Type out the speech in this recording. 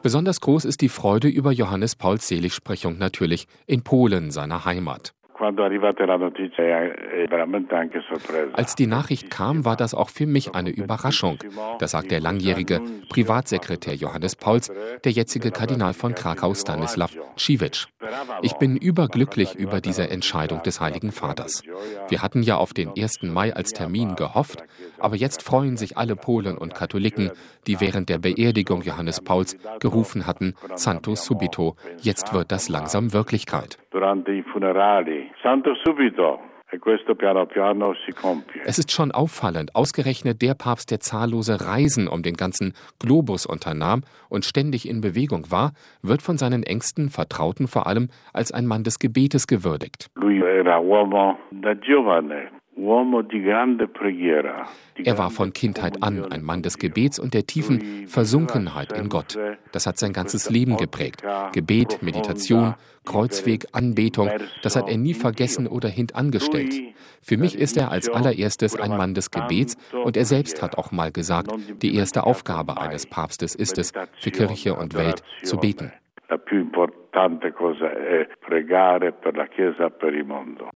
Besonders groß ist die Freude über Johannes Pauls Seligsprechung natürlich in Polen, seiner Heimat. Als die Nachricht kam, war das auch für mich eine Überraschung. Das sagt der langjährige Privatsekretär Johannes Pauls, der jetzige Kardinal von Krakau Stanislaw Cziwicz. Ich bin überglücklich über diese Entscheidung des Heiligen Vaters. Wir hatten ja auf den 1. Mai als Termin gehofft, aber jetzt freuen sich alle Polen und Katholiken, die während der Beerdigung Johannes Pauls gerufen hatten, Santo subito, jetzt wird das langsam Wirklichkeit. Es ist schon auffallend, ausgerechnet der Papst, der zahllose Reisen um den ganzen Globus unternahm und ständig in Bewegung war, wird von seinen engsten Vertrauten vor allem als ein Mann des Gebetes gewürdigt. Er war von Kindheit an ein Mann des Gebets und der tiefen Versunkenheit in Gott. Das hat sein ganzes Leben geprägt. Gebet, Meditation, Kreuzweg, Anbetung, das hat er nie vergessen oder hintangestellt. Für mich ist er als allererstes ein Mann des Gebets und er selbst hat auch mal gesagt, die erste Aufgabe eines Papstes ist es, für Kirche und Welt zu beten.